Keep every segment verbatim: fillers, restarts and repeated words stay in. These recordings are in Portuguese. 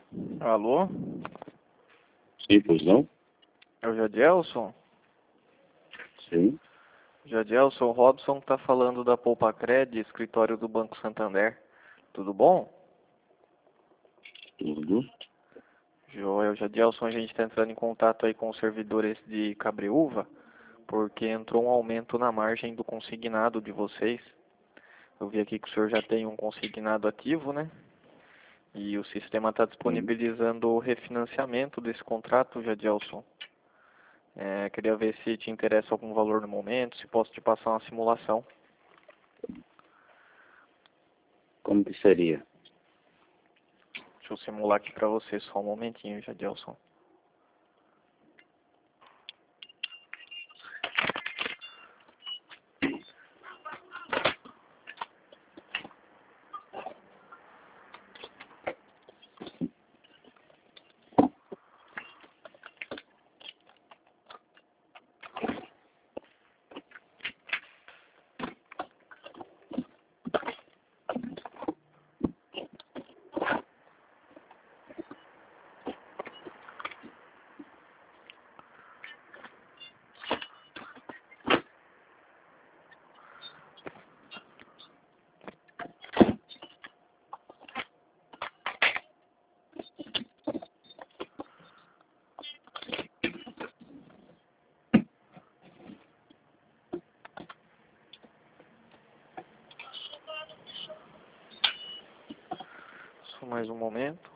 Alô? Sim, pois não? É o Jadielson? Sim, Jadielson, o Robson tá falando da Poupa Cred, escritório do Banco Santander. Tudo bom? tudo. Joel, Jadielson, a gente está entrando em contato aí com os servidores de Cabreúva, porque entrou um aumento na margem do consignado de vocês. Eu vi aqui que o senhor já tem um consignado ativo, né? E o sistema está Sim. disponibilizando o refinanciamento desse contrato, Jadielson. É, queria ver se te interessa algum valor no momento, se posso te passar uma simulação. Como que seria? Deixa eu simular aqui para você, só um momentinho, Jadielson. Só mais um momento.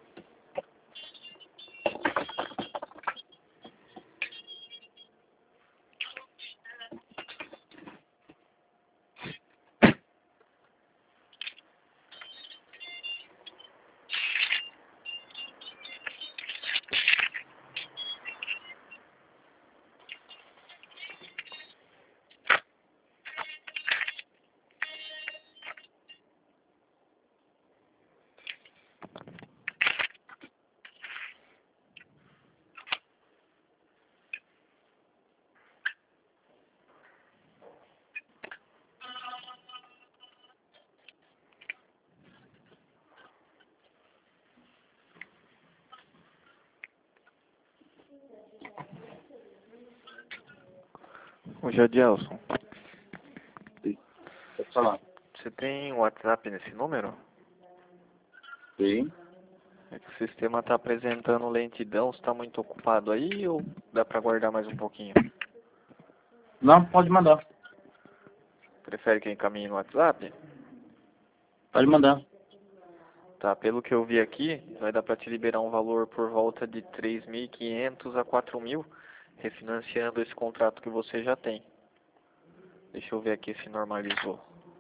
Ô Jadielson, Sim. Pode falar. você tem WhatsApp nesse número? Sim. É que o sistema está apresentando lentidão, você está muito ocupado aí ou dá para aguardar mais um pouquinho? Não, pode mandar. Prefere que eu encaminhe no WhatsApp? Pode mandar. Tá, pelo que eu vi aqui, vai dar para te liberar um valor por volta de três mil e quinhentos a quatro mil, refinanciando esse contrato que você já tem. Deixa eu ver aqui se normalizou.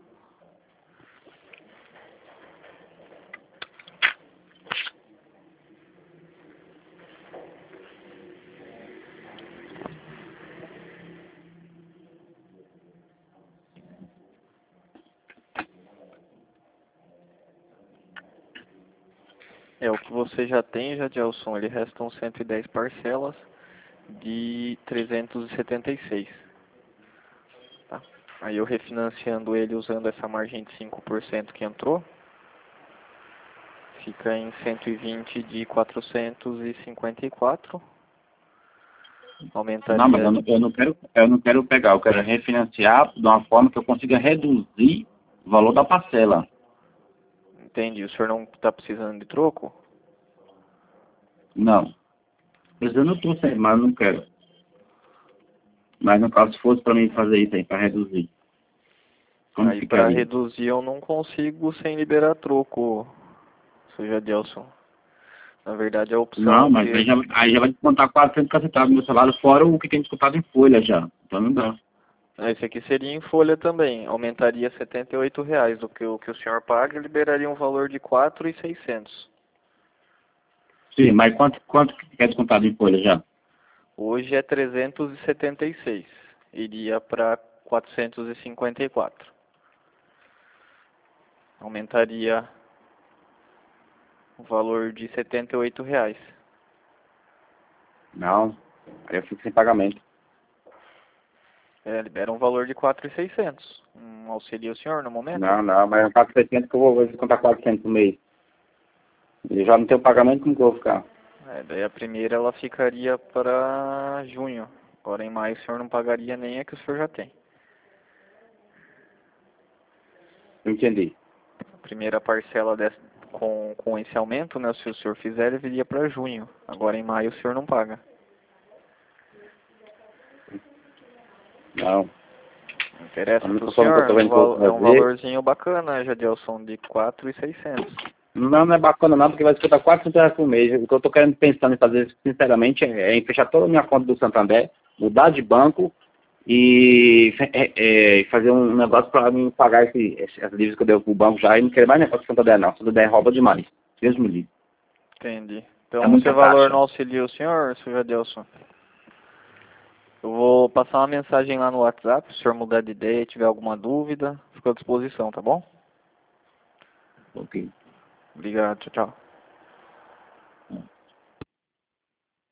É, o que você já tem, Jadielson, ele restam cento e dez parcelas de trezentos e setenta e seis. Tá? Aí eu refinanciando ele usando essa margem de cinco por cento que entrou, fica em cento e vinte de quatrocentos e cinquenta e quatro. Não, mas Aumentaria, eu não, eu não quero, eu não quero pegar, eu quero refinanciar de uma forma que eu consiga reduzir o valor da parcela. entendi, o senhor não está precisando de troco? Não. Mas eu não estou sem, mas eu não quero. Mas no caso, se fosse para mim fazer isso aí, para reduzir, como Aí para ficaria? reduzir eu não consigo sem liberar troco, seu Jadielson. Na verdade a Não, opção mas que... aí já, aí já vai descontar quatrocentos cacetados do meu salário, fora o que tem descontado em folha já. Então não dá. Ah, esse aqui seria em folha também, aumentaria setenta e oito reais do que o que o senhor paga e liberaria um valor de quatro mil e seiscentos. Sim, mas quanto, quanto que é descontado em folha já? Hoje é trezentos e setenta e seis, iria para quatrocentos e cinquenta e quatro. Aumentaria o valor de setenta e oito reais. Não, aí eu fico sem pagamento. É, libera um valor de quatro mil e seiscentos. Um auxilia o senhor no momento? Não, não, mas eu pago seiscentos que eu vou vou descontar quatrocentos por mês. Eu já não tenho pagamento, como que eu vou ficar? É, daí a primeira ela ficaria para junho. Agora em maio o senhor não pagaria nem a que o senhor já tem. Não entendi. A primeira parcela dessa, com, com esse aumento, né, se o senhor fizer, ele viria para junho. Agora em maio o senhor não paga. Não. Não interessa A para única o forma que eu senhor? tô É um, vendo que eu val, vou é um fazer... valorzinho bacana, Jadilson, de quatro mil e seiscentos. Não, não é bacana não, porque vai disputar quatrocentos reais por mês. O que eu tô querendo, pensando em fazer, sinceramente, é, é em fechar toda a minha conta do Santander, mudar de banco e é, é, fazer um negócio para mim pagar esse, esse, as dívidas que eu devo pro banco já e não querer mais negócio do Santander não. O Santander rouba demais. Deus me livre. Entendi. É Então, esse muita valor taxa. não auxilia o senhor, senhor Jadilson? Eu vou passar uma mensagem lá no WhatsApp, se o senhor mudar de ideia, tiver alguma dúvida, fico à disposição, tá bom? Ok. Obrigado, tchau, tchau.